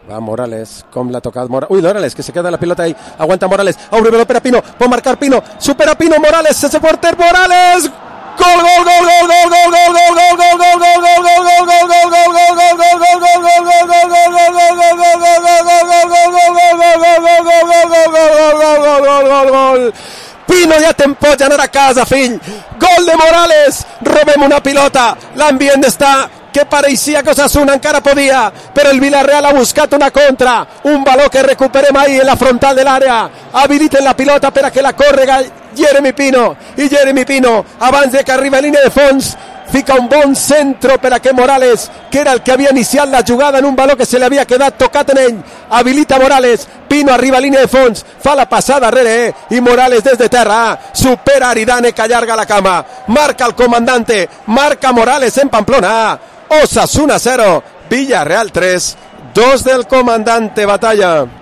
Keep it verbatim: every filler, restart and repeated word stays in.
Va Morales, com l'ha tocat Morales. Uy, Morales, que se queda la pelota ahí. Aguanta Morales. Abre pelota Pino. Puede marcar Pino. Supera Pino. Morales. Ese porter Morales. Gol, gol, gol, gol, gol, gol, gol, gol, gol, gol, gol, gol, gol, gol, gol, gol. Pino ja t'empollen a casa, fill. Gol de Morales. Robem una pilota. L'ambient està que pareixia que Osasuna encara podia, però el Villarreal ha buscat una contra, un baló que recuperem ahí en la frontal de l'àrea. Habiliten la pilota per a que la córrega Jeremy Pino, i Jeremy Pino, abans de que arribi a línia de fons, fica un bon centre per a que Morales, que era el que havia iniciat la jugada en un baló que se li havia quedat tocat en ell, habilita Morales. Pino arriba a línia de fons, fa la passada darrere, eh? I Morales des de terra, supera Aridane que allarga la cama, marca el comandante, marca Morales en Pamplona. Osasuna cero, Villarreal tres, dos del comandante Batalla.